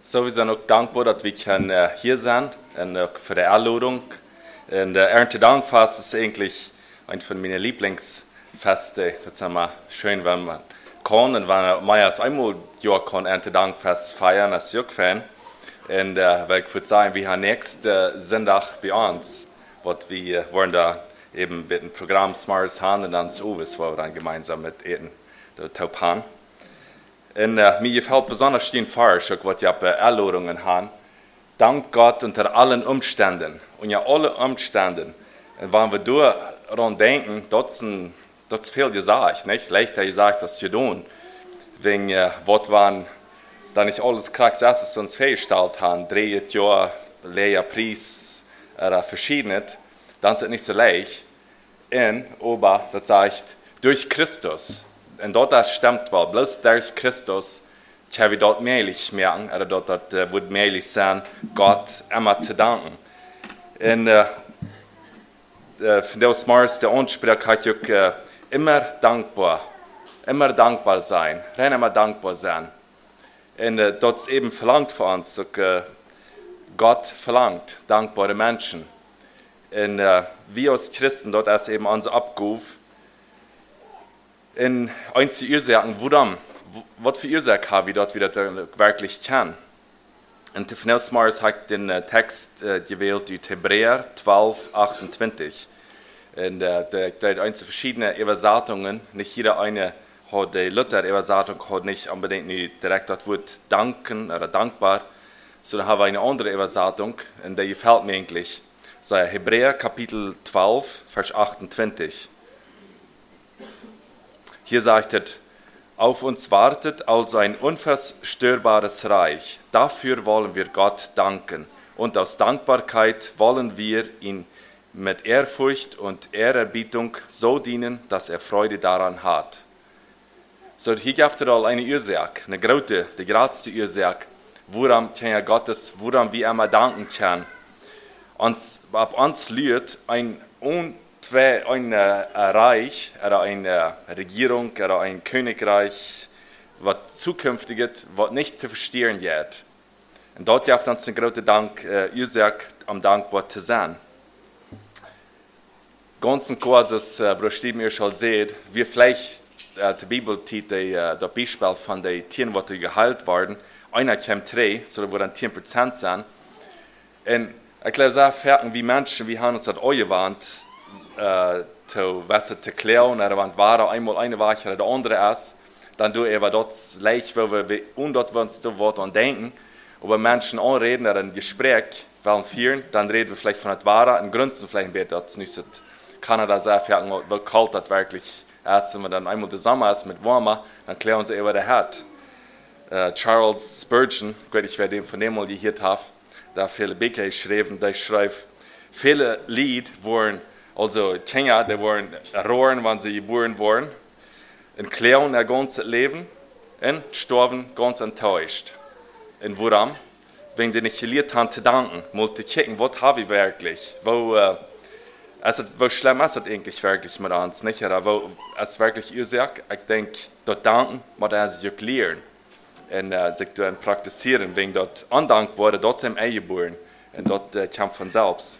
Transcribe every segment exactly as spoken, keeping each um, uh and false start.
So, wir sind auch dankbar, dass wir können, hier sind und auch für die Einladung. Und der Erntedankfest ist eigentlich ein von meinen Lieblingsfeste. Das ist immer schön, wenn man kann und wenn man mehr als einmal Jahr kann Erntedankfest feiern als Jugendfan. Und äh, weil ich würde sagen, wir haben nächsten Sonntag bei uns, was wir wollen da eben mit dem Programm Smarts haben und dann so ist, wo wir dann gemeinsam mit Eten der Taupan. Und uh, mir gefällt besonders den Vers, was ich bei Einladungen habe. Dank Gott unter allen Umständen. Und ja, alle Umständen. Und wenn wir daran denken, das ist viel gesagt, nicht? Leichter gesagt, das zu tun. Wenn uh, was wir dann nicht alles krass erstes uns festgestellt haben, drei Jahre, leer Preis, oder verschiedenes, dann ist es nicht so leicht. Und, aber, das sagt, durch Christus. Und dort stimmt wohl, bloß durch Christus, ich habe dort möglich merken, oder dort, dort uh, wird möglich sein, Gott immer zu danken. Und uh, uh, von der Mars, der Ansprech hat ich uh, immer dankbar, immer dankbar sein, rein immer dankbar sein. Und uh, dort ist eben verlangt von uns, so, uh, Gott verlangt dankbare Menschen. Und uh, wir als Christen, dort ist eben unser Abruf, in eins der Ursachen, warum, was für Ursachen haben wir dort wieder wirklich kennen. Und Tiffany Mars hat den Text äh, gewählt, die Hebräer zwölf, achtundzwanzig. Und äh, da gibt es verschiedene Übersetzungen, nicht jeder eine hat die Luther-Übersetzung hat nicht unbedingt nicht direkt das Wort danken oder dankbar, sondern haben wir eine andere Übersetzung, und die gefällt mir eigentlich. Sei Hebräer Kapitel zwölf, Vers achtundzwanzig. Hier sagt es, auf uns wartet also ein unverstörbares Reich. Dafür wollen wir Gott danken. Und aus Dankbarkeit wollen wir ihn mit Ehrfurcht und Ehrerbietung so dienen, dass er Freude daran hat. So, hier gibt es eine Ursache, eine große, die größte Ursache, woran kann Gottes, woran wir einmal danken können. Uns, ab uns liegt ein un ein äh, Reich, oder eine Regierung, oder ein Königreich, was zukünftig ist, was nicht zu verstehen wird. Und dort gibt es uns eine große Dank, äh, Ursache, um dankbar zu sein. Ganz kurz, das äh, Bruder Steven ihr schon seht, wir vielleicht, äh, die Bibel tut äh, das Beispiel von den Tieren, die geheilt werden, einer kommt drei, so wo dann zehn Prozent sind. Und ich glaube, sehr fertig wie Menschen, wir haben uns das auch gewarnt, Uh, zu, weißt, zu klären, oder wenn war einmal eine war oder der andere ist, dann tun wir dort leicht, weil wir und dort uns dort an denken, aber Menschen anreden oder ein Gespräch wollen führen, dann reden wir vielleicht von der Ware, und grünzen vielleicht ein bisschen, dass nicht Kanada sehr fertig, weil kalt das wirklich ist, wenn man dann einmal zusammen ist mit Warmer, dann klären sie über der Hat. Uh, Charles Spurgeon, ich weiß nicht, wer den von dem mal gehört hat, da viele Bücher geschrieben, der schreibt, viele Lied wurden also Kinder, die waren rohren, wenn sie geboren wurden, und klären ihr ganzes Leben und sterben ganz enttäuscht. Und warum? Wenn die nicht gelernt haben zu danken, mal zu checken, was habe ich wirklich? Wo, äh, also, wo schlimm ist das eigentlich wirklich mit uns, nicht? Oder wo es wirklich Ursache? Ich denke, dort danken, muss er sich auch lernen und äh, sich dann praktizieren. Wenn dort undankbar wurde, dort sind eingeboren und dort äh, kommt von selbst.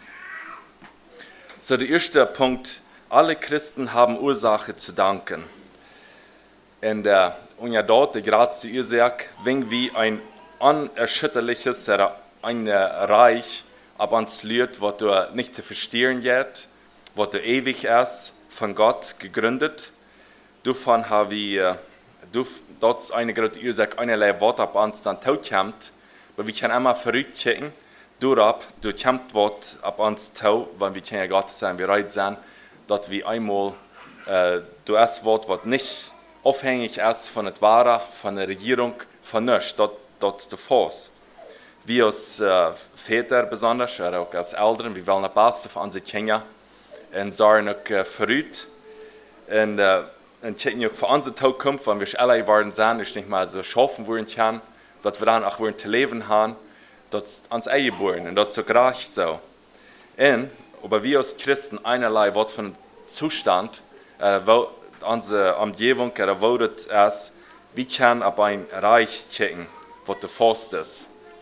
So, der erste Punkt, alle Christen haben Ursache zu danken. Und, äh, und ja, dort, die größte Ursache, wenn wir ein unerschütterliches, ein Reich ab uns liegt, was du nicht zu verstehen wird, was du ewig ist, von Gott gegründet. Davon haben wir, dort ist eine große Ursache, einerlei Wort ab uns dann tot kommt, aber wir können immer verrückt gucken. Durab, du kommt was ab uns zu, wenn wir Kinder Gottes sein, wir bereit sind, dass wir einmal, äh, du hast was, was nicht abhängig ist von der Ware, von der Regierung, von nichts, dort, dort ist der Fuß. Wir als äh, Väter besonders, oder auch als Eltern, wir wollen das Beste für unsere Kinder und sind auch äh, verrückt. Und, äh, und checken auch für unsere Zukunft, wenn wir alle werden sein, ist nicht mal so schaffen wollen können, dass wir dann auch wollen zu leben haben. Das ist ans eingeboren und das ist so gerecht so. Und, aber wir als Christen einerlei was von Zustand, äh, wo unsere Umgebung oder wo das ist, wir können auf ein Reich checken, was der Faust ist.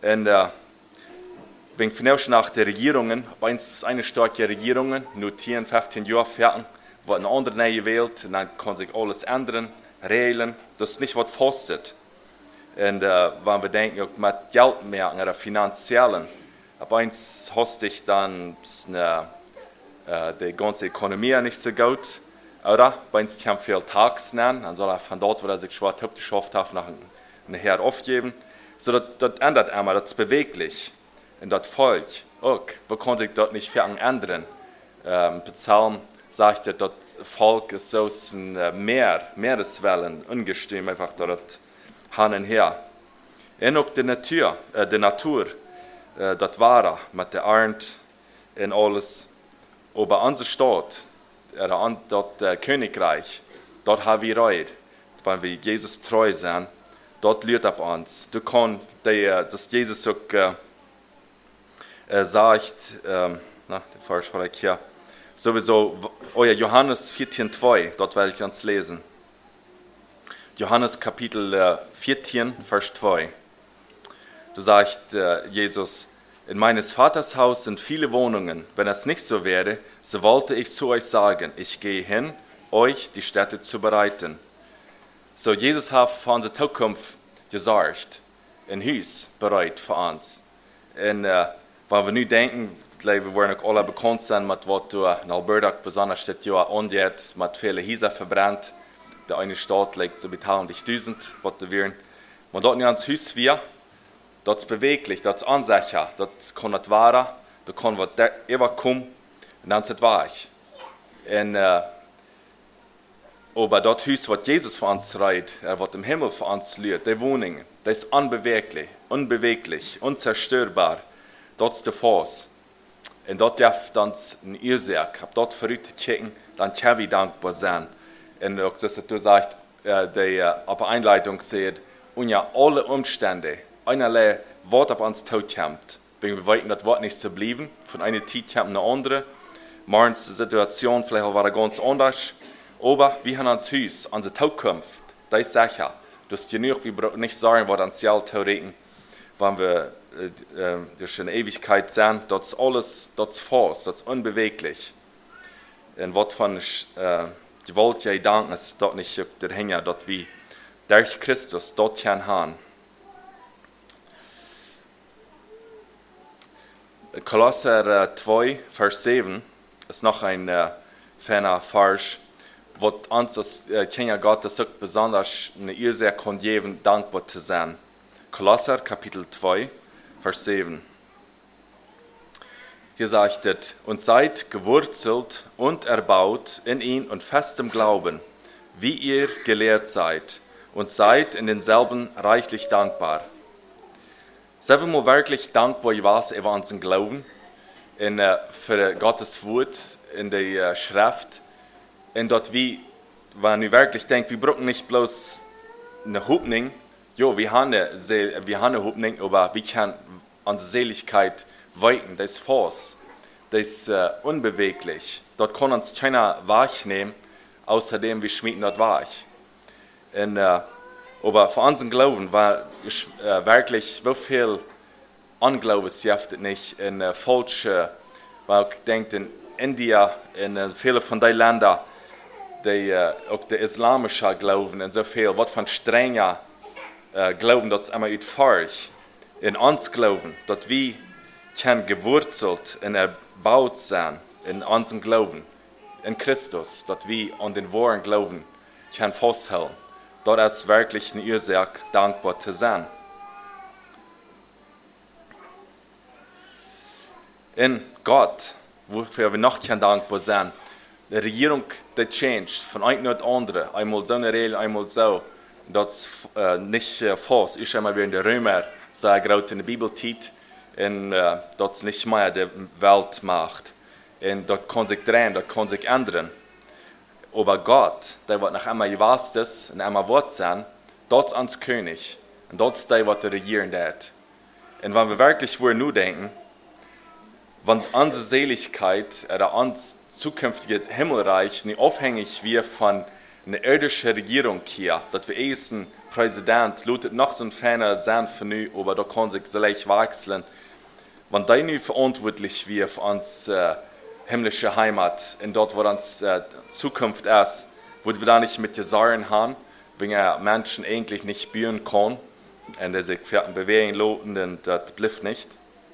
Und äh, wenn wir nach der Regierungen, bei uns eine starke Regierung, nur zehn, fünfzehn Jahre fertig, wird eine andere neue Welt, und dann kann sich alles ändern, regeln, das ist nicht, was kostet. Und äh, wenn wir denken, mit Geld mehr, oder finanziellen, bei uns hast ich dann eine, äh, die ganze Ökonomie nicht so gut, oder? Bei uns haben viel Tags nennen, dann soll er von dort, wo er sich schwer geschafft hat, nach nachher aufgeben. So, das, das ändert einmal, das ist beweglich. Und das Volk, auch, man kann sich dort nicht viel ändern. Ähm, der Psalm sagt, dass das Volk ist so ein äh, Meer, Meereswellen, ungestüm, einfach dort hin und her. Und auch die Natur, äh, die Natur, äh, das war mit der Arnd und alles. Aber unsere Stadt, äh, das äh, Königreich, dort haben wir Reut, weil wir Jesus treu sind. Dort liegt ab uns. Du kannst, dass Jesus auch äh, äh, sagt, ähm, na, der Vers war ich hier, sowieso, euer Johannes vierzehn zwei, dort werde ich uns lesen. Johannes Kapitel äh, vierzehn, Vers zwei. Du sagst, äh, Jesus, in meines Vaters Haus sind viele Wohnungen. Wenn es nicht so wäre, so wollte ich zu euch sagen, ich gehe hin, euch die Städte zu bereiten. So, Jesus hat für unsere Zukunft gesorgt, ein Haus bereit für uns. Und äh, wenn wir nun denken, wir wollen auch alle bekannt sein, mit was du in Alberta besonders das Jahr angeht, mit vielen Häusern verbrannt. Der eine Stadt liegt so mit tausend, was du willst. Wenn dort nicht ans Haus wir, das ist beweglich, das ist unsicher, das kann nicht wahr, da kann was immer kommen, und dann ist es wahr. Und, äh, aber das Haus, was Jesus für uns reiht, was im Himmel für uns liegt, die Wohnung, das ist unbeweglich, unbeweglich, unzerstörbar. Das ist der Fuß. Und dort darf dann ein Irrsack, ab dort verrückt kicken, dann kann wir dankbar sein. Und auch, dass du sagst, die auf Einleitung sieht, und ja alle Umstände, einerlei Wort auf uns tot kommt, wenn wir wollten, das Wort nicht zu bleiben, von einer Zeit kommt eine andere, morgens die Situation vielleicht war ganz anders, aber wir haben uns Haus, unsere Zukunft, das ist sicher, dass die nicht, wir nicht sagen, was uns Geld theoretisch, wenn wir äh, durch eine Ewigkeit sind, das ist alles, das ist fast, das ist unbeweglich. Und was von äh, die Welt ja danken, ist dort nicht der Hänger, dort wie durch Christus dort kann haben. Kolosser zwei, Vers sieben ist noch ein äh, ferner Vers, was uns als äh, Kinder Gottes so besonders eine Ursache kann geben, dankbar zu sein. Kolosser Kapitel zwei, Vers sieben. Hier sagt es, und seid gewurzelt und erbaut in ihn und festem Glauben, wie ihr gelehrt seid, und seid in denselben reichlich dankbar. Seien wir mal wirklich dankbar, was über unseren Glauben, in, uh, für Gottes Wort in der uh, Schrift, und dort wie, wenn wir wirklich denken, wir brauchen nicht bloß eine Hoffnung, jo, wir haben eine, wir haben eine Hoffnung, aber wir können unsere Seligkeit weiten, das ist falsch, das ist uh, unbeweglich. Dort kann uns keiner wahrnehmen, außerdem wir schmieden dort wahr. Und, uh, aber für unseren Glauben war äh, wirklich so viel Unglaubens jaftet nicht in äh, falsche, weil ich denke in India, in äh, viele von den Ländern, die äh, auch der islamische Glauben und so viel, was von strenger äh, Glauben, das ist immer utfahrig. In uns Glauben, dass wir können gewurzelt und erbaut sein in unserem Glauben, in Christus, dass wir an den wahren Glauben können festhalten. Dort ist wirklich eine Ursache, dankbar zu sein. In Gott, wofür wir noch dankbar sein, die Regierung, die changed von einem nach dem anderen, einmal so eine Regel, einmal so. Das ist äh, nicht äh, falsch. Ich habe mal wie in der Römer, sage gerade in der Bibel, und äh, das ist nicht mehr die Weltmacht. Und das kann sich drehen, das kann sich ändern. Aber Gott, der wird nach einmal gewasst und einmal Wort sein, dort ist uns König. Und dort ist der, was regieren wird. Und wenn wir wirklich nur nur denken, wenn unsere Seligkeit oder unser zukünftiges Himmelreich nicht abhängig wird von einer irdischen Regierung hier, dass wir essen Präsident lautet noch so ein Fan sein für nu, aber da kann sich so leicht wechseln. Wenn der nu verantwortlich wird für unsere äh, himmlische Heimat, und dort, wo unsere äh, Zukunft ist, wo wir da nicht mit den Sorgen haben, wenn er Menschen eigentlich nicht spüren kann, und er sich bewegen lassen, und das bleibt nicht.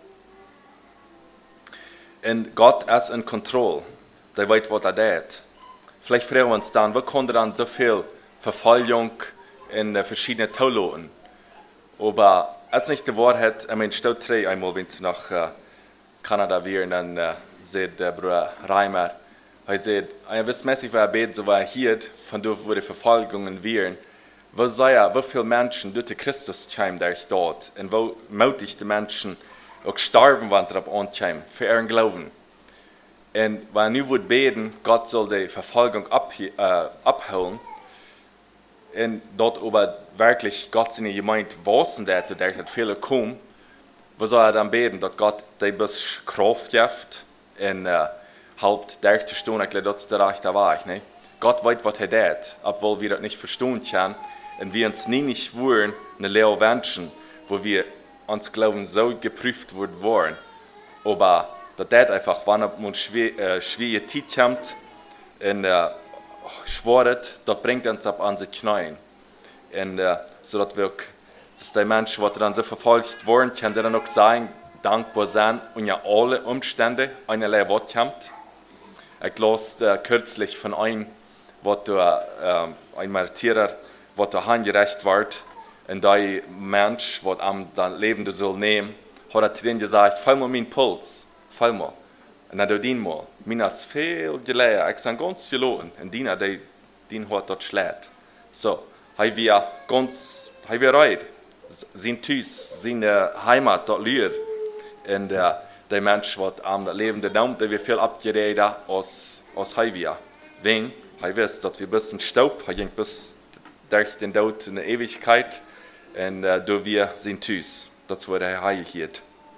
Und Gott ist in Kontrolle, der weiß, was er tut. Vielleicht fragen wir uns dann, wo konnte dann so viel Verfolgung in äh, verschiedenen Tauloten? Aber es ist nicht die Wahrheit, ich meine, stell dir einmal, wenn Sie nach äh, Kanada wären, dann äh, sagt der Bruder Reimer, er sagt, ein wissmäßig war er beten, so war er hier, von dort, wo die Verfolgungen wären, wo sei er, wie viele Menschen durch Christus kämen, der ich dort, und wo mutig die Menschen auch sterben, wenn er ankämen, für ihren Glauben. Und wenn er nu beten, Gott soll die Verfolgung ab, äh, abholen, und dort aber wirklich Gott seine Gemeinde wissen, dass der viele kommen, wo soll er dann beten, dass Gott die bis Kraft gibt und äh, halt der Stunde, ich glaube, das ist der rechte Weg. Ne? Gott weiß, was er tut, obwohl wir das nicht verstehen können und wir uns nie nicht wollen, eine Lehre Menschen, wo wir uns Glauben so geprüft wurden. Aber das tut einfach, wenn es schwer, äh, schwierige Zeit kommt und äh, schworet, das bringt uns ab an die Knien. Und äh, so dass wir, dass der Mensch, der dann so verfolgt worden, kann der dann auch sein, dankbar sein und ja alle Umstände eine Wort kommt. Ich las äh, kürzlich von einem, was äh, ein Martyrer, was da angerecht wird, und der Mensch, der am Leben soll nehmen, hat er drin gesagt, fall mal meinen Puls, fall mal. Und dann dien mal, mir ist viel gelegen, ich bin ganz verloren, und Dina, der den hat dort schlägt. So, haben wir ganz, haben wir reid, sein Tüß, seine Heimat dort lühr, und äh, der Mensch, der am Leben nimmt, der wir viel abgeredet als, als wir. Wenn, er weiß, dass wir bis in Staub, er ging bis durch den Tod in der Ewigkeit, und äh, da wir sein Tüß, das wurde er hier.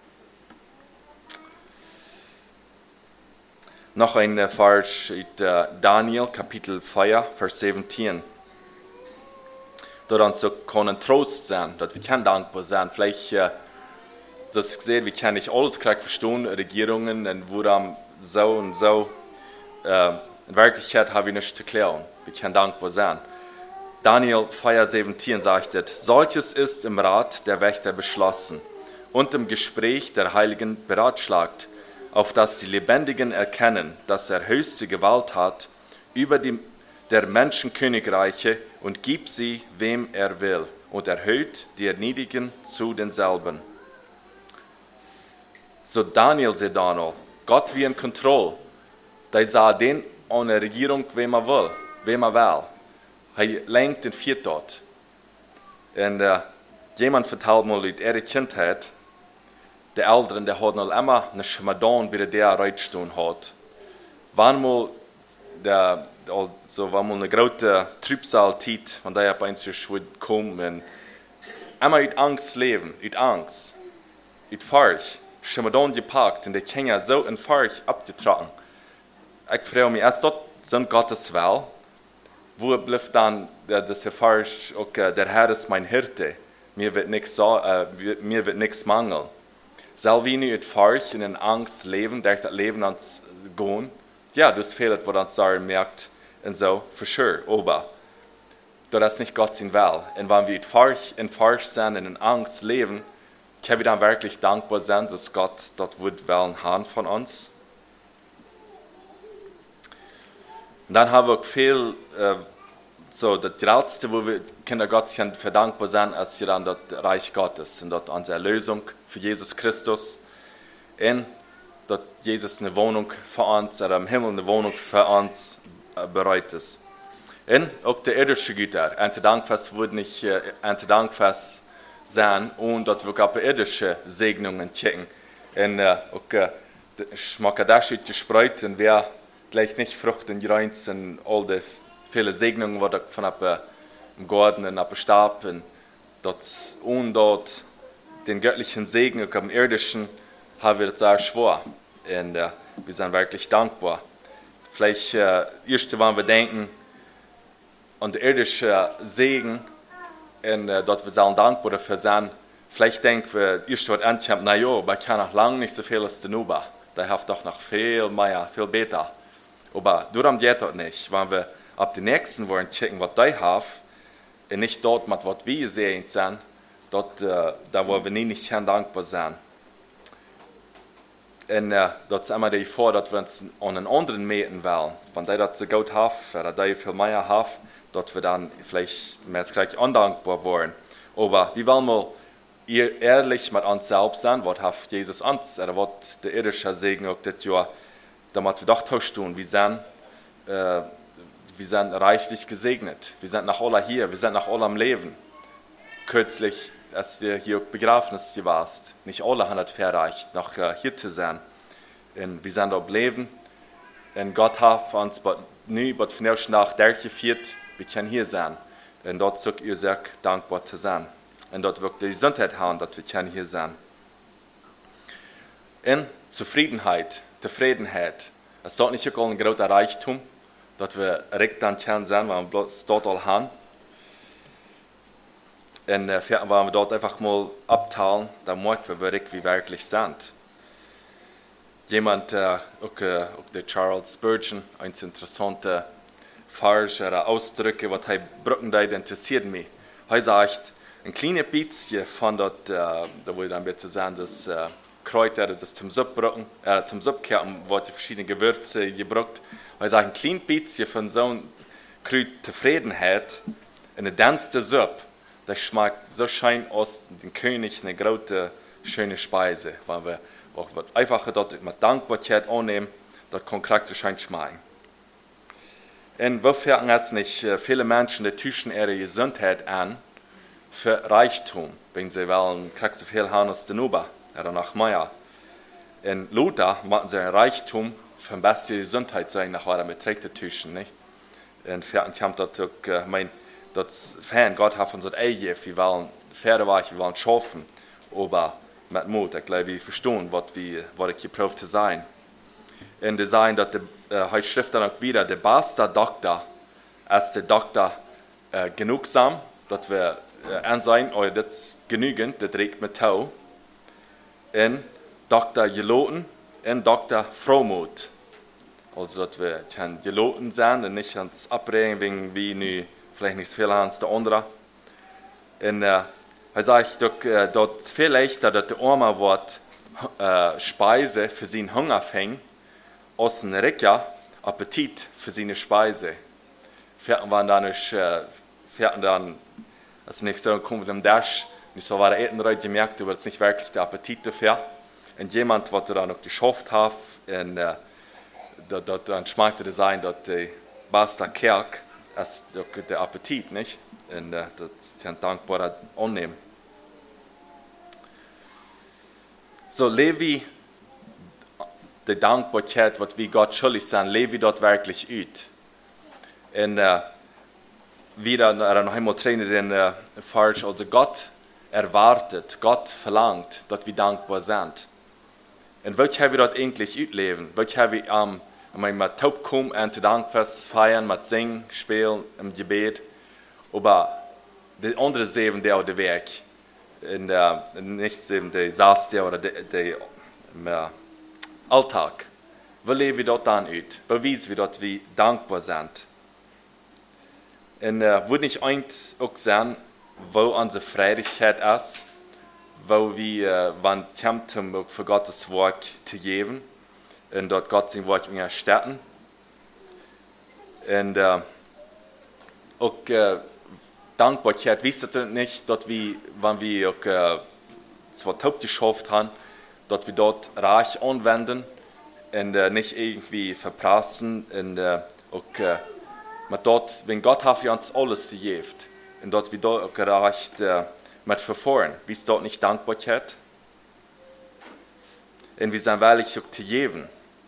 Noch ein Vers in Daniel, Kapitel vier, Vers siebzehn. Dort uns so können Trost sein, dass wir können dankbar sein. Vielleicht, äh, das gesehen, wir können nicht alles gleich verstehen, Regierungen, und wo dann so und so. Äh, in Wirklichkeit haben wir nichts zu klären. Wir können dankbar sein. Daniel vier, siebzehn sagt, solches ist im Rat der Wächter beschlossen und im Gespräch der Heiligen beratschlagt, auf dass die Lebendigen erkennen, dass er höchste Gewalt hat über die, der Menschenkönigreiche und gibt sie, wem er will, und erhöht die Erniedrigen zu denselben. So Daniel sagt Daniel, Gott wie in Kontrolle, der sah den an der Regierung, wem er will, wem er will. Er lenkt den Viert dort. Und äh, jemand vertellt mal, wie er Kindheit, der Älteren, der hat noch immer eine Schmadon, wie der Reitstuhl hat. Wann mal, der, also, wenn mal eine große Trübsal tit, von der bei uns wird kommen, immer mit Angst leben, mit Angst, mit Furcht, Schmadon gepackt und die Kinder so in Furcht abgetragen. Ich frage mich, ist das sind Gottes Will? Wo bleibt dann das Furcht, okay, der Herr ist mein Hirte, mir wird nichts, äh, mir wird nichts mangeln. Soll wir nicht Furcht und in Angst leben, der das Leben ans gehen? Ja, das fehlt, was uns sagen merkt, und so, für sure, aber das ist nicht Gott sein Will. Und wenn wir in Furcht, in Furcht sind und in Angst leben, können wir dann wirklich dankbar sein, dass Gott das wird wollen haben von uns. Und dann haben wir auch viel, äh, so, das Größte, wo wir Kinder Gottes für dankbar sein, ist hier dann das Reich Gottes und dort unsere Erlösung für Jesus Christus. Und dass Jesus eine Wohnung für uns, oder im Himmel eine Wohnung für uns äh, bereit ist. Und auch der irdische Güter, ein Dankfest wird nicht äh, ein Dankfest sein, und dass wir auch irdische Segnungen checken. Und äh, auch äh, Schmackadasch gespreut, und wer gleich nicht Fruchten gereint und all die viele Segnungen, die von ab im Garten und ab Stab und dort und dort den göttlichen Segen und am irdischen haben wir das sehr schwer, und äh, wir sind wirklich dankbar. Vielleicht äh, erst, wenn wir denken an den irdischen Segen, Und äh, dort wir sollen dankbar dafür sein. Vielleicht denken wir, ihr steht ankommt, na ja, aber ich kann noch lange nicht so viel als der Nuba. Der hat doch noch viel mehr, viel besser. Aber darum geht das nicht. Wenn wir ab den nächsten wollen checken, was die haben, und nicht dort, mit was wir sehen sind, dort, äh, da wollen wir nicht dankbar sein. Und äh, dort ist immer die vor, dass wir uns an einen anderen mähen wollen. Wenn die das so gut haben, oder die viel mehr haben, dass wir dann vielleicht mehr gleich undankbar wollen. Aber wie wollen wir ihr ehrlich mit uns selbst sein, was hat Jesus uns, oder was der irdische Segen auch das Jahr, damit wir doch tun, wir sind, äh, wir sind reichlich gesegnet, wir sind nach alle hier, wir sind nach alle am Leben. Kürzlich, als wir hier Begräbnis warst, nicht alle haben es verreicht, noch äh, hier zu sein. Und wir sind am Leben, und Gott hat uns nie, aber von der nach der geführt, wir können hier sein. Und dort sucht ihr sehr dankbar zu sein. Und dort wird die Gesundheit haben, dass wir können hier sein. In Zufriedenheit, Zufriedenheit, es ist dort nicht ein großer Reichtum, dass wir direkt dann können sein, weil wir es dort all haben. Und äh, wenn wir dort einfach mal abteilen, dann merken wir, wie wir wirklich sind. Jemand, äh, auch, äh, auch der Charles Spurgeon, ein interessanter Farge oder Ausdrücke, was er brücken, da interessiert mich. Er sagt, ein kleines bisschen von dort, äh, da wo ich dann bitte sagen, das äh, Kräuter, das zum Suppbrücken, äh, zum Suppkerken, wo die verschiedenen Gewürze gebrückt. Er sagt, ein kleines bisschen von so einer Zufriedenheit in der dänste Suppe, das schmeckt so schön aus dem König, eine große, schöne Speise, weil wir auch einfach dort mit Dankbarkeit annehmen, das kann krass so schön schmecken. Und wofür es nicht viele Menschen, die tüchen ihre Gesundheit an für Reichtum, wenn sie wollen, krass so viel haben als der Nuba oder nach Meier. In Luther machen sie ein Reichtum für die beste Gesundheit sein, nach was mit Trägte tüchen, nicht? Und für einen kommt das auch, ich meine, das Fan, Gott hat uns das eingegeben, wir wollen Pferde weichen, wir wollen schaffen, aber mit Mut, ich glaube, wir verstehen, was wir, was ich geprüft zu sein. Und die sagen, dass die äh, Schrift dann auch wieder, der beste Doktor ist der Doktor äh, genugsam, dass wir äh, ansehen, oh, das ist genügend, das regt mit Tau. Und Doktor geloten und Doktor Frohmut. Also, dass wir geloten sein und nicht ans Abregen, wegen wie nu vielleicht nicht so viel haben als der andere. Und äh, er sagt, dass äh, es viel leichter, dass der Arme wird äh, Speise für seinen Hunger fängt, aus dem Ricker Appetit für seine Speise. Fährten waren dann nicht, äh, fährten dann, also nicht so, kommen mit dem Dash, nicht so war der Etenreut gemerkt, aber es nicht wirklich der Appetit dafür. Und jemand, was dann noch geschafft hat, und äh, dann schmeckte es sein, dass der beste Kerk ist der Appetit, nicht? Und äh, das ist ein dankbarer Annehmen. So, Levi, die Dankbarkeit, was wir Gott schuldig sind, lebe dort wirklich ut. Und äh, wieder noch einmal trainiert den äh, falsch, also Gott erwartet, Gott verlangt, dass wir dankbar sind. Und was haben wir dort eigentlich utleben? Was haben wir am um, mit Taub kommen und zu Dankfest feiern, mit Singen, Spielen, im Gebet. Aber die andere sieben, der auf der Weg, in der, nicht sieben, die saß der oder der, der im Alltag. Wo leben wir dort dann ut? Wo wissen wir dort, wie dankbar sind? Und äh, würde nicht eins auch sagen, wo unsere Freudigkeit ist, wo wir, äh, wann kämpfen, für Gottes Werk zu geben, und dort Gott sein Werk erstatten. Und äh, auch äh, Dankbarkeit, wisst ihr nicht, dass wir, wenn wir auch äh, zwar taub geschafft haben, dass wir dort reich anwenden und äh, nicht irgendwie verprassen und äh, auch äh, mit dort, wenn Gott hat für uns alles gegeben und dort wir dort auch gerecht äh, mit verfahren, wie es dort nicht Dankbarkeit und wir sind wirklich auch zu geben.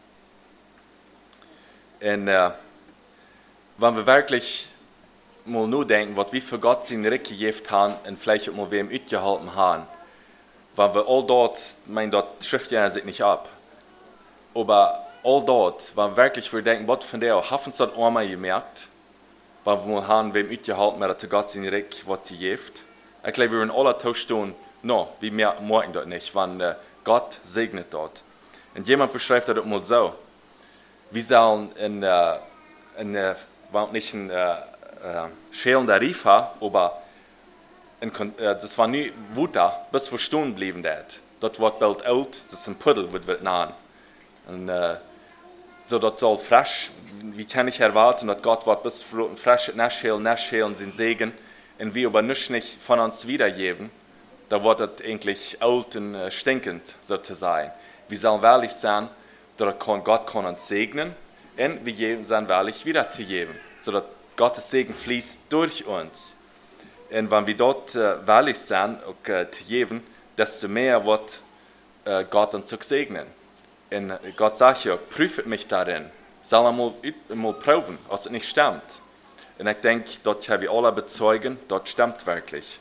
Und äh, wenn wir wirklich mal nur denken, was wir für Gott sein Recht gegeben haben und vielleicht auch mal wem mitgehalten haben, wenn wir all dort, ich meine, dort schrift ja sich nicht ab, aber all dort, wenn wir wirklich wir denken, was von der haben uns das einmal gemerkt, wenn wir mal haben, wem mitgehalten, dass Gott sein Recht was gegeben. Ich glaube, wir in aller Tauschstunden, no, wir merken das nicht, wenn äh, Gott segnet dort. Und jemand beschreibt das mal so. Wir sollen in, äh, in äh, nicht ein äh, äh, schälender Rief haben, aber in, äh, das war nie Wutter, bis wir stehen blieben dort. Dort wird bald alt, das ist ein Puddel, wird wird nahen. Und äh, so das soll frisch, wie kann ich erwarten, dass Gott wird bis frisch nachschälen, nachschälen, sein Segen, und wir aber nicht, nicht von uns wiedergeben, da wird das eigentlich alt und äh, stinkend, so zu sein. Wir sollen ehrlich sein, dass Gott kann uns segnen, und wir geben sein ehrlich wiederzugeben, sodass Gottes Segen fließt durch uns. Und wenn wir dort äh, ehrlich sind, auch äh, zu geben, desto mehr wird äh, Gott uns auch segnen. Und Gott sagt ja, prüft mich darin, soll einmal, einmal prüfen, was es nicht stimmt. Und ich denke, dort haben wir alle bezeugen, dort stimmt wirklich.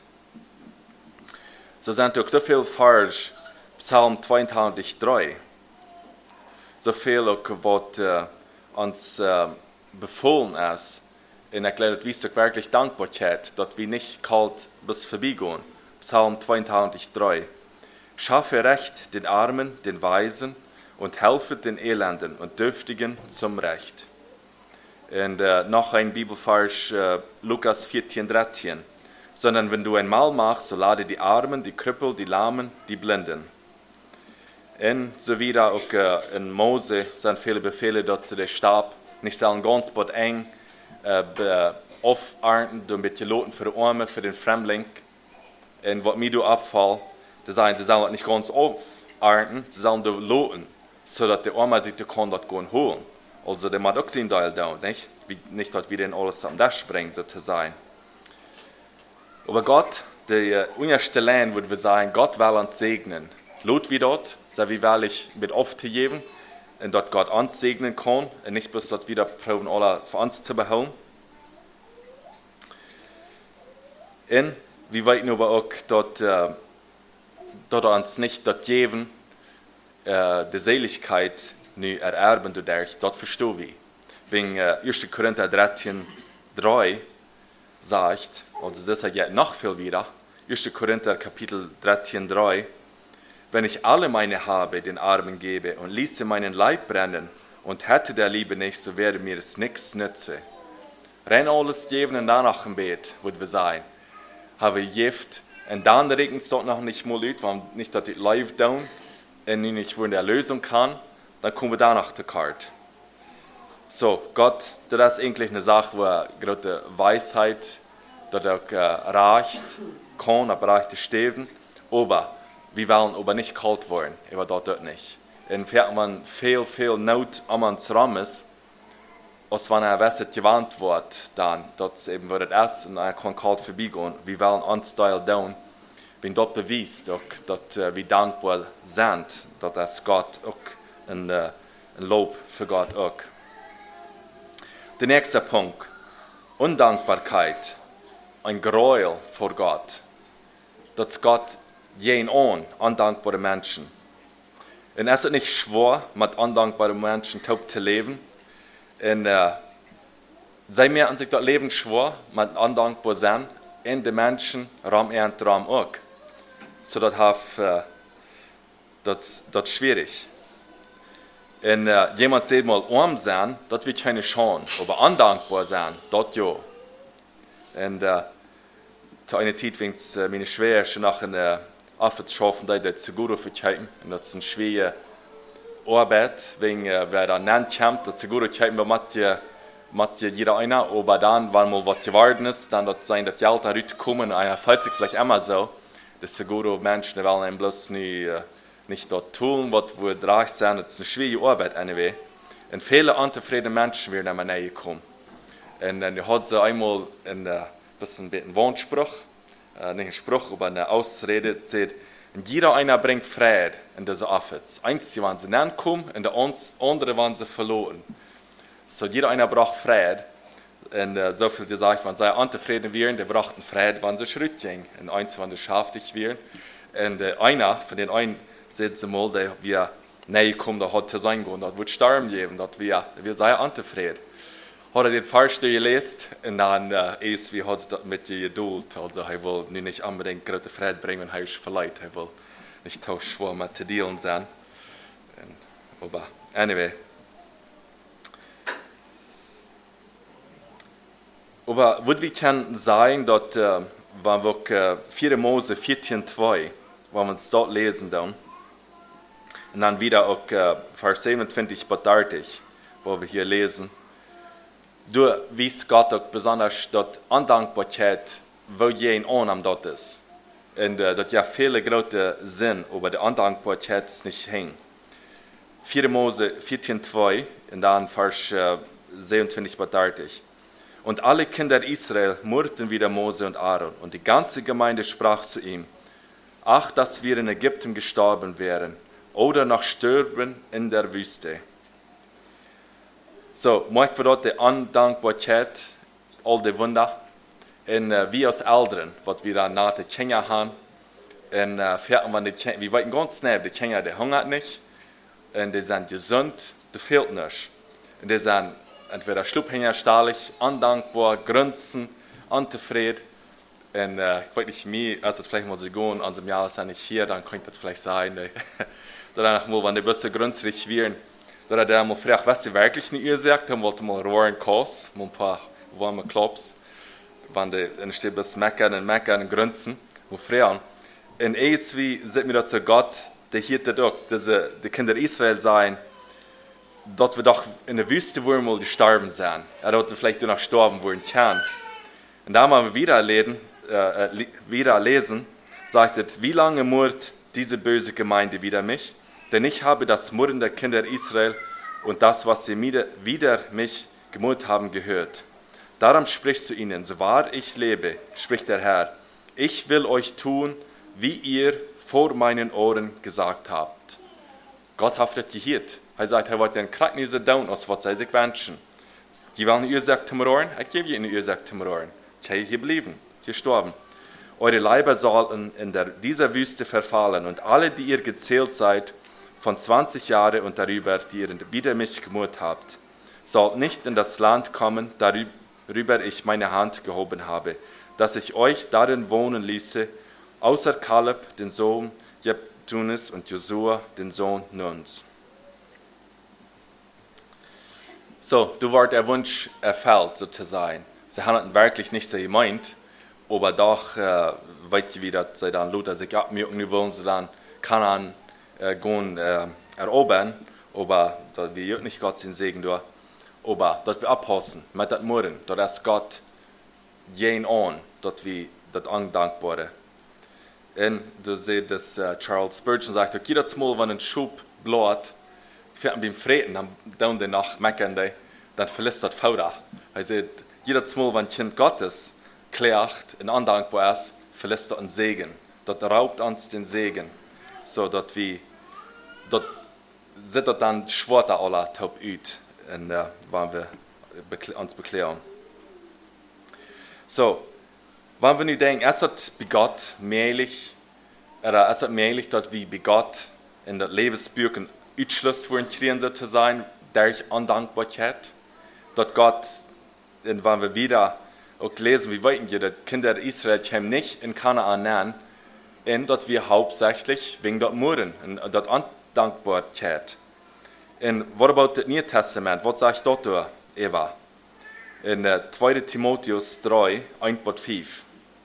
So sind auch so viel Vers, Psalm zweiundzwanzig, drei. So viel auch, was äh, uns äh, befohlen ist. Und ich glaube, wir sind wirklich Dankbarkeit, dass wir nicht kalt bis vorbeigehen. Psalm zweiundzwanzig, drei. Schaffe Recht den Armen, den Weisen und helfe den Elenden und Dürftigen zum Recht. Und äh, noch ein Bibelvers, äh, Lukas vierzehn, dreizehn. Sondern wenn du ein Mahl machst, so lade die Armen, die Krüppel, die Lahmen, die Blinden. Und so wieder auch äh, in Mose sind viele Befehle dort zu der Stab. Nicht sollen ganz bot eng äh, aufarten, du mit Loten für die Arme, für den Fremdling. Und was mir du abfall, das sagen, sie sollen nicht ganz aufarten, sie sollen du loten, sodass der Arme sich kann dort gehen holen. Also der macht auch sein Teil da, nicht? Wie, nicht, dass wir den alles am Dach springen, so zu sein. Aber Gott, der unterste Land, würde wir sagen, Gott will uns segnen. Lot wie dort, so wie ehrlich mit oft zu geben, und dort Gott uns segnen kann, und nicht bis dort wieder probieren, alle für uns zu behalten. Und wir weiten aber auch, dass äh, dort uns nicht dort geben, äh, die Seligkeit nicht ererben dadurch, dort verstehen wir. Wegen äh, erster Korinther dreizehn, drei sagt, also das ist ja noch viel wieder, erster Korinther Kapitel dreizehn, drei, wenn ich alle meine Habe den Armen gebe und ließe meinen Leib brennen und hätte der Liebe nicht, so wäre mir es nichts nütze. Renn alles geben und danach im Bett, würde wir sein. Habe Gift und dann regnet es dort noch nicht mal ut, weil nicht, dass ich live down und nicht, wo in der Lösung kann, dann kommen wir danach zur Karte. So, Gott, das ist eigentlich eine Sache, wo er gerade Weisheit, dass er auch äh, reicht, kann, aber reicht sterben, aber wir wollen aber nicht kalt werden, aber dort, dort nicht. Und wenn man viel, viel Not an uns rum ist, als wenn er was gewarnt wird, dann, das eben wird es und er kann kalt vorbeigehen. Wir wollen uns da tun, wenn dort beweist, dass äh, wir dankbar sind, dass das Gott auch ein, äh, ein Lob für Gott auch. Der nächste Punkt, Undankbarkeit, ein Gräuel vor Gott, dass Gott jeden an, undankbare Menschen. Und es ist nicht schwer, mit undankbaren Menschen zu leben. Und äh, sei mir an sich das Leben schwer, mit undankbar sein, und die Menschen ram und ram auch. So das äh, das das schwierig. Und äh, jemand sagt mal, arm sein, das wird keine Chance, aber undankbar sein, das ja. Und äh, zu einer Zeit, wenn es äh, meine Schwester nach einer Arbeit schaffen, die das zu gut verkaufen. Und das ist eine schwere Arbeit, wenn äh, wer da nennt, kommt, das zu gut verkaufen, weil mit jeder einer, aber dann, wenn mal was geworden ist, dann wird sein, dass die Geld da rauskommen, und er fühlt sich vielleicht immer so, dass die guten Menschen, die wollen bloß nicht, äh, nicht dort tun, was wir drauf sind, das ist eine schwere Arbeit, anyway. Und viele unzufriedene Menschen werden immer näher kommen. Und dann hat sie einmal ein äh, bisschen einen Wortspruch, äh, nicht ein Spruch, aber eine Ausrede, die sagt, und jeder einer bringt Frieden in diese Office. Eins, die waren sie ankommen, und der andere waren sie verloren. So jeder einer braucht Frieden. Und äh, so viel gesagt, wenn sie unzufrieden wären, der braucht einen Frieden, wenn sie Schritt gehen. Und eins, wenn sie schaftig wären. Und äh, einer von den einen, sagt sie mal, der wir näher kommen, der hat zu sein gehen, das wird sterben geben, dass wir, wir seien unzufrieden. hat er den Vers gelesen und dann äh, ist, wie hat es das mit dir geduld. Also er will nicht unbedingt große Frieden bringen, wenn er ist verleiht. Er will nicht tauschschwor mit zu dealen sein. Und, aber anyway. Aber was wir können sagen, dass äh, wenn wir äh, vier Mose vierzehn zwei, wenn wir es dort lesen dann, und dann wieder auch äh, Vers siebenundzwanzig bis dreißig, wo wir hier lesen, du wies Gott auch besonders, dass Undankbarkeit, wo jeden Ohn dort ist. Und äh, dass ja viele große Sinn, aber die Undankbarkeit ist nicht hängen. vier Mose vierzehn zwei, und dann Vers äh, siebenundzwanzig bis dreißig. Und alle Kinder Israel murrten wieder Mose und Aaron. Und die ganze Gemeinde sprach zu ihm, ach, dass wir in Ägypten gestorben wären oder noch stürben in der Wüste. So, mag wir dort die Undankbarkeit, all die Wunder, und uh, wir als Eltern, was wir dann nach den Kindern haben, und uh, wenn die Kinder, wir wissen ganz schnell, die Kinder, die hungern nicht, und die sind gesund, die fehlt nichts. Und die sind entweder schlupphängerstahlig, undankbar, grunzen, unzufrieden. Und äh, ich weiß nicht, mir, also vielleicht mal so gehen, an so einem Jahr ist er nicht hier, dann könnte das vielleicht sein. Danach mal, wenn die Busse grunzig werden, dann hat er mal gefragt, was sie wirklich nicht ihr sagt, dann wollte mal rohren Kurs, mal ein paar warme Klops, wenn die, dann steht bis meckern und meckern und grunzen, und fragen. Und irgendwie sagt mir dazu Gott, der hier doch, diese, die Kinder Israel sein, dass wir doch in der Wüste wollen, wo die sterben sind. Er hat vielleicht noch sterben wollen können. Und da haben wir wieder, lesen, äh, wieder lesen, sagt es, wie lange murrt diese böse Gemeinde wider mich? Denn ich habe das Murren der Kinder Israel und das, was sie wider mich gemurrt haben, gehört. Darum sprichst du ihnen, so wahr ich lebe, spricht der Herr, ich will euch tun, wie ihr vor meinen Ohren gesagt habt. Gott hat das gehört. Er sagt, er wird den Kraken diese down, als was sie sich wünschen. Die wollen ihr sagt zum Rohren, ich gebe ihnen ihr sagt zum Rohren. Ich habe hier geblieben, hier gestorben. Eure Leiber sollen in der, dieser Wüste verfallen und alle, die ihr gezählt seid, von zwanzig Jahren und darüber, die ihr wider mich gemurrt habt, sollt nicht in das Land kommen, darüber ich meine Hand gehoben habe, dass ich euch darin wohnen ließe, außer Kaleb, den Sohn Jeptunes, und Josua, den Sohn Nuns. So, du warst der Wunsch erfüllt, so zu sein. Sie haben wirklich nicht so gemeint, aber doch, äh, weit wie das sie dann Luther sich abmücken wollen, sie dann Kanaan äh, gehen, äh, erobern, aber dass wir nicht Gott sind Segen durch, aber dass wir abpassen mit dem Murren, dass Gott jeden an, dass wir das undankbare. Und du siehst, dass äh, Charles Spurgeon sagt, okay, jedes Mal, wenn ein Schub bläht, fährt beim Freten, dann down die Nacht meckern, dann verlässt das Fauda. Er sagt, jedes Mal, wenn ein Kind Gottes klagt und undankbar ist, verlässt das einen Segen. Das raubt uns den Segen. So, dass wir, das sieht das dann schwarz alle taub ut, und äh, wenn wir uns beklären. So, wenn wir nicht denken, es hat bei Gott möglich, oder es hat möglich, dass wir bei Gott in der Lebensbücher Utschluss für kriegen zu sein, durch Undankbarkeit, dass Gott, wenn wir wieder auch lesen, wie weit die Kinder Israel kommen nicht in Kanaan an, und dass wir hauptsächlich wegen der Murren und der Undankbarkeit. Und was about das Neue Testament? Was sagt dort, Eva? In zweiter Timotheus drei, eins bis fünf.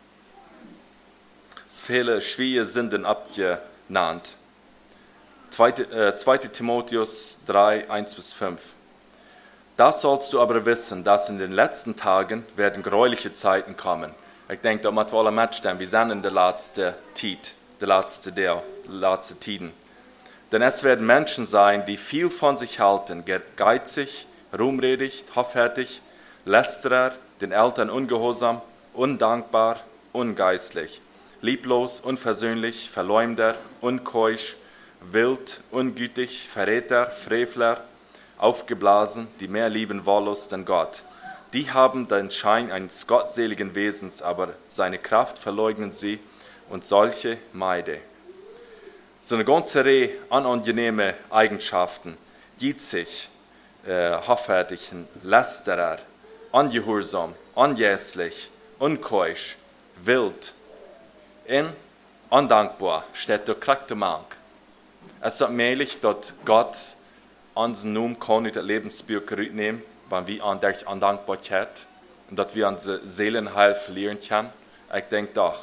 Es viele schwierige Sünden abgenannt. zweiter Timotheus drei, eins bis fünf. Das sollst du aber wissen, dass in den letzten Tagen werden gräuliche Zeiten kommen. Ich denke, da muss alle mitstellen, wir sind in der letzten Zeit, der letzte der, letzte Tiden. Denn es werden Menschen sein, die viel von sich halten, geizig, ruhmredig, hoffärtig, lästerer, den Eltern ungehorsam, undankbar, ungeistlich, lieblos, unversöhnlich, Verleumder, unkeusch, wild, ungütig, Verräter, Frevler, aufgeblasen, die mehr lieben Wollust denn Gott. Die haben den Schein eines gottseligen Wesens, aber seine Kraft verleugnen sie, und solche meide. So eine ganze Reihe unangenehme Eigenschaften, giezig, äh, hoffärtig, Lästerer, ungehorsam, unjässlich, unkeusch, wild en undankbar steht durch krachte Mank. Es ist möglich, dass Gott unseren Namen kann in das Lebensbuch nehmen, wenn wir an der Undankbarkeit und dass wir unsere Seelenheil verlieren können. Ich denke doch.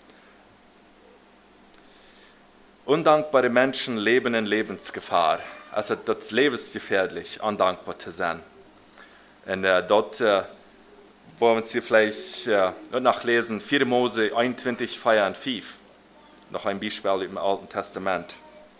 Undankbare Menschen leben in Lebensgefahr. Also das ist lebensgefährlich, undankbar zu sein. Und äh, dort äh, wollen wir vielleicht äh, nachlesen, vier Mose einundzwanzig, vier und fünf. Noch ein Beispiel im Alten Testament.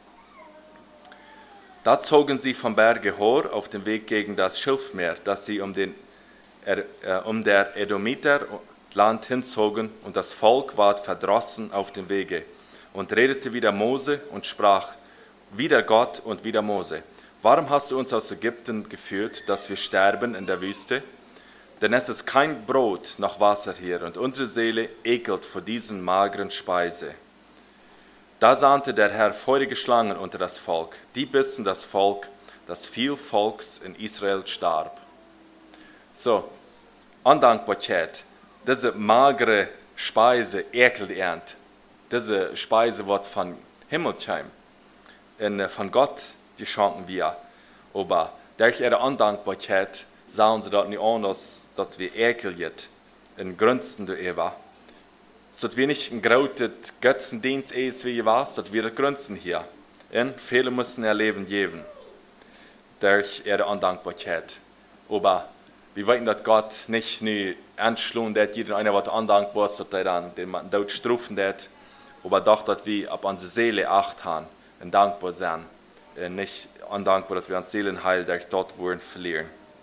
Da zogen sie vom Berge Hor auf dem Weg gegen das Schilfmeer, das sie um, den, er, äh, um der Edomiter Land hinzogen, und das Volk ward verdrossen auf dem Wege und redete wieder Mose und sprach, wieder Gott und wieder Mose. Warum hast du uns aus Ägypten geführt, dass wir sterben in der Wüste? Denn es ist kein Brot noch Wasser hier, und unsere Seele ekelt vor diesen mageren Speise. Da sandte der Herr feurige Schlangen unter das Volk, die bissen das Volk, dass viel Volks in Israel starb. So, Undankbarkeit, diese magere Speise ekelt ernt. Diese Speise wird von Himmel kommen. Und von Gott die schenken wir. Aber durch ihre Undankbarkeit sahen sie das nicht an, dass, dass wir ekeln und grünsten darüber. So dass wir nicht ein großer Götzendienst ist, wie ihr was, dass wir grünsten hier. Und viele müssen ihr Leben geben. Durch ihre Undankbarkeit. Aber wir wissen, dass Gott nicht nur anschlug, dass jeder einer was undankbar ist, dass er dann den Tod strafen wird. Aber doch, dass wir auf unsere Seele acht haben und dankbar sein. Und nicht undankbar, dass wir uns Seelenheil durch dort wollen verlieren.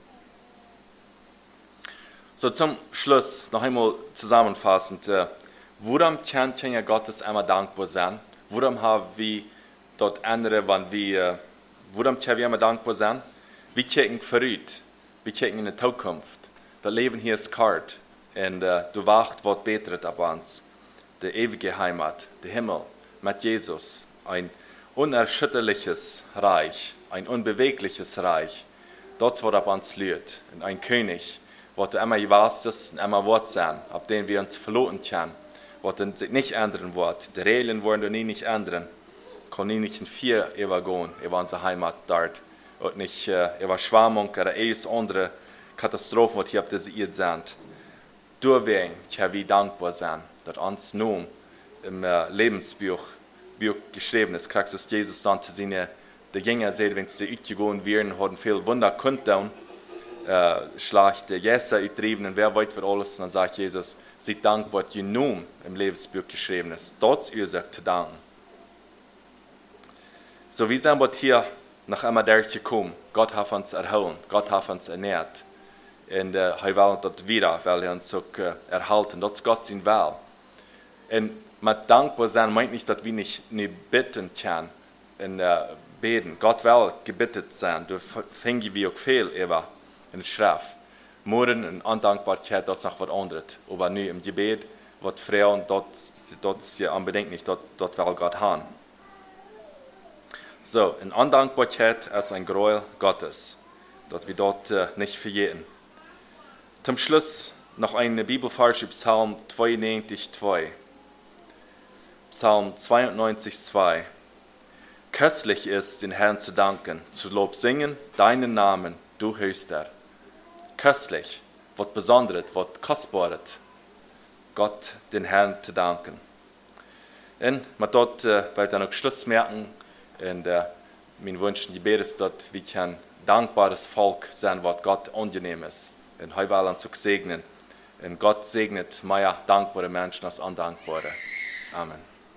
So, zum Schluss noch einmal zusammenfassend. Äh, woran kann Kinder Gottes einmal dankbar sein? Woran haben wir dort andere, wenn wir, äh, woran können wir einmal dankbar sein? Wir kicken vorüt. Wir kicken in die Zukunft. Das Leben hier ist kalt. Und äh, du wacht, was betet ab uns. Die ewige Heimat, der Himmel mit Jesus, ein unerschütterliches Reich, ein unbewegliches Reich. Dort wird ab uns lüht, ein König, was du immer gewasst und immer Wort sein, ab dem wir uns verloren können, was sich nicht ändern wird. Die Regeln werden nie nicht ändern, kann nie nicht in vier übergehen, über unsere Heimat dort, und nicht äh, über Schwammung oder alles andere Katastrophen, die hier auf dieser Erde sind. Deswegen können wir dankbar sein, dass uns nun im äh, Lebensbuch Buch geschrieben ist. Christus Jesus dann zu seinen der Jünger sehen, wenn sie uitgegangen wären, haben viel Wunder kundtun, äh, schlag der Jesse uittrieben, und wer weit für alles, und dann sagt Jesus, seid dankbar, dass ihr nun im Lebensbuch geschrieben ist. Dort ihr sagt zu danken. So wie sind wir hier nach einmal durchgekommen. Gott hat uns erholen, Gott hat uns ernährt. Und äh, er will das wieder, weil er uns auch äh, erhalten. Das ist Gott sein Will. Und mit dankbar sein meint nicht, dass wir nicht, nicht bitten können und äh, beten. Gott will gebittet sein. Da finden wir auch viel über in der Schrift. Morden und Undankbarkeit, das ist noch was anderes. Aber nur im Gebet wird frei, und das ist ja unbedingt nicht, das will Gott haben. So, in Undankbarkeit ist ein Gräuel Gottes, dass wir dort äh, nicht verjähren. Zum Schluss noch eine Bibelvers im Psalm zweiundneunzig, zwei. Psalm zweiundneunzig, zwei. Köstlich ist, den Herrn zu danken, zu Lob singen, deinen Namen, du Höchster. Köstlich, was Besonderes, was Kostbares, Gott, den Herrn zu danken. Und mit dort äh, werde ich dann auch Schluss merken, und äh, mein Wunsch und Gebet ist, dass wir ein dankbares Volk sein, was Gott angenehm ist. Und heute will uns zu segnen. Und Gott segnet mehr dankbare Menschen als undankbare. Amen.